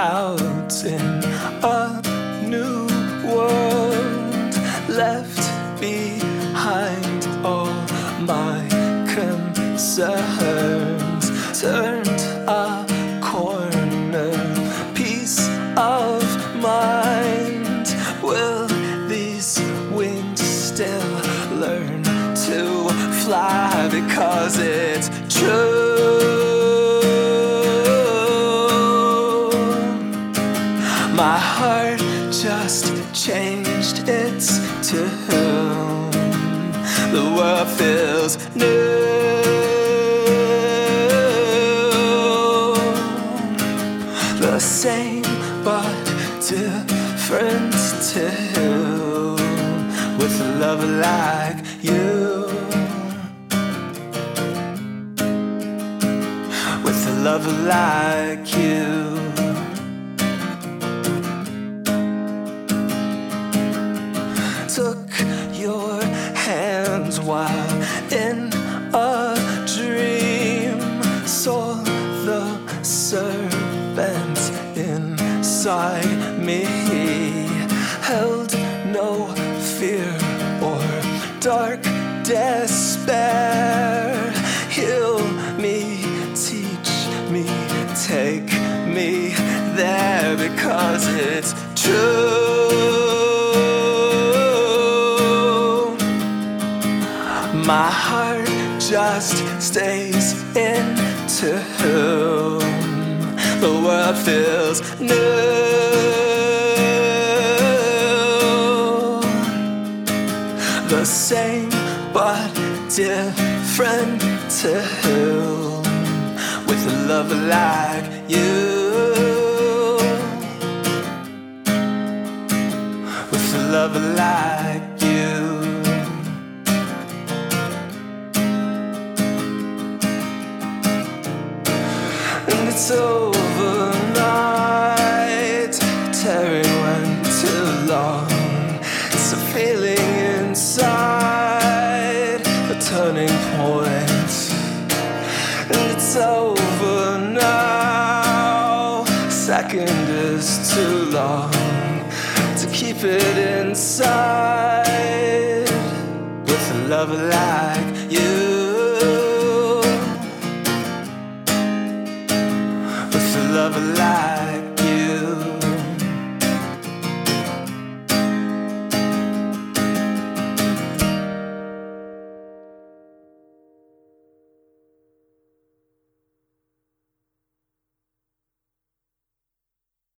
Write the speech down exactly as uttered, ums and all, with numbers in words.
out in a new world, left behind all my concerns, turned a corner, peace of mind. Will these wings still learn to fly? Because it's true, my heart just changed its tune. The world feels new, the same but different too, with a love like you, with a love like you. Took your hands while in a dream, saw the serpent inside me, held no fear or dark despair. Heal me, teach me, take me there, because it's true. My heart just stays in tune. The world feels new, the same but different too, with a love like you, with a love like you. And it's overnight, tearing went too long. It's a feeling inside, a turning point. And it's over now, second is too long to keep it inside, with a love like you, love like